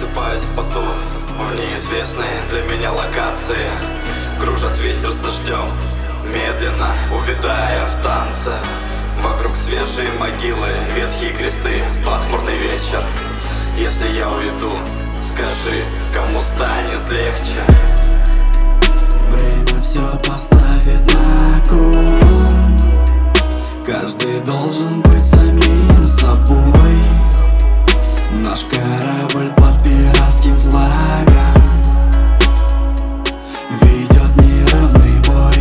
просыпаюсь в поту, в неизвестной для меня локации. Кружат ветер с дождем, медленно увядая в танце. Вокруг свежие могилы, ветхие кресты, пасмурный вечер. Если я уйду, скажи, кому станет легче. Время все поставит на кон. Каждый должен быть самим собой. Наш корабль под пиратским флагом ведет неравный бой.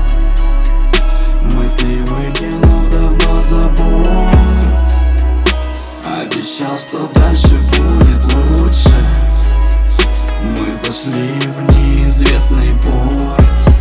Мысли выкинув давно за борт, обещал, что дальше будет лучше. Мы зашли в неизвестный порт,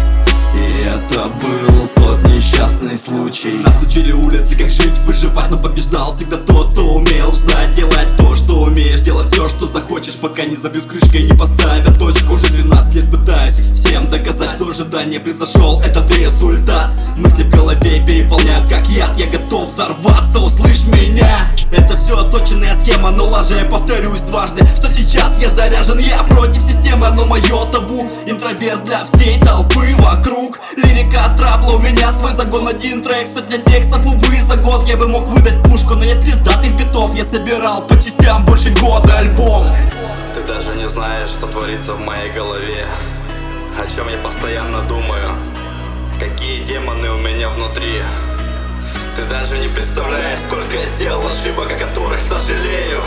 и это был тот несчастный случай. Нас учили улицы, как жить, выживать, но побеждал всегда тот, кто умел ждать. Делать то, что умеешь, делать все, что захочешь, пока не забьют крышкой и не поставят точку. Уже 12 лет пытаюсь всем доказать, что ожидание превзошел этот результат. Мысли в голове переполняют как яд, я готов взорваться, услышь меня. Это все отточенная схема, но лажа, я повторюсь дважды, что сейчас я заряжен, я против системы, но мое табу. Интроверт для всей толпы вокруг, лирика трабла, у меня свой загон, один трек, сотня текстов, увы, за год я бы мог выдать пушку, но нет пиздатых битов, я собирал по частям больше года альбом. Ты даже не знаешь, что творится в моей голове, о чем я постоянно думаю, какие демоны у меня внутри. Ты даже не представляешь, сколько я сделал ошибок, о которых сожалею,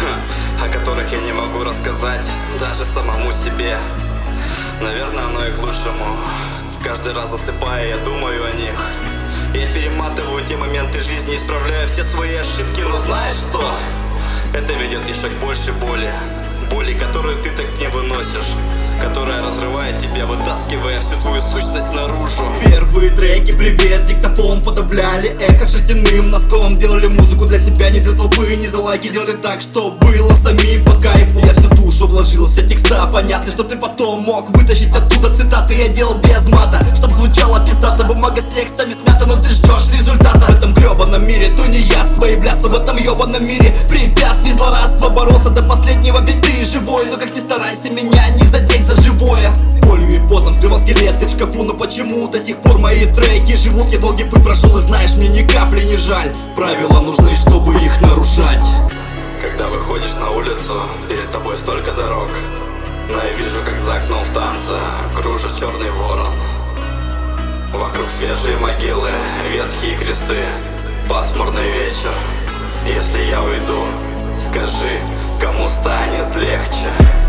о которых я не могу рассказать даже самому себе. Наверное, оно и к лучшему. Каждый раз засыпая, я думаю о них. Я перематываю те моменты жизни, исправляю все свои ошибки. Но знаешь что? Это ведет еще к большей боли. Боли, которую ты так не выносишь, которая разрывает тебя, вытаскивая всю твою сущность наружу. Первые треки, привет, диктофон подавляли эхо шерстяным носком. Делали музыку для себя, не для толпы, не за лайки. Делали так, что было самим по кайфу. Я всю душу вложил, все текста понятны, чтоб ты потом мог вытащить оттуда цитаты. Я делал без мата, чтоб звучало пиздато. Бумага с текстами смята, но ты ждешь результата. В этом гребаном мире тунеядство и бляса. В этом ебаном мире препятствий, злорадства. Боролся до последнего, ведь ты живой. Но как ни старайся меня не задеть за живое. Болью и потом скрывал скелеты в шкафу, но почему до сих пор мои треки живут? Я долгий путь прошел и знаешь, мне ни капли не жаль. Правила нужны, чтобы их нарушать. Когда выходишь на улицу, перед тобой столько дорог, но я вижу, как за окном в танце кружит черный ворон. Вокруг свежие могилы, ветхие кресты, пасмурный вечер. Если я уйду, скажи, кому станет легче.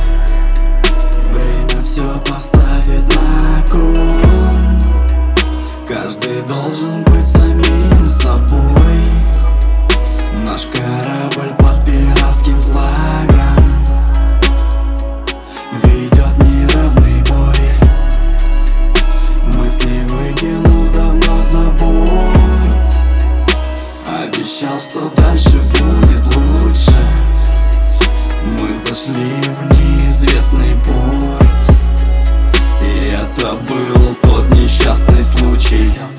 Время все поставит на кон. Каждый должен быть самим собой. Наш корабль под пиратским флагом ведет неравный бой. Мысли выкинув давно за борт, обещал, что дальше будет лучше. Мы зашли в неизвестный порт, и это был тот несчастный случай.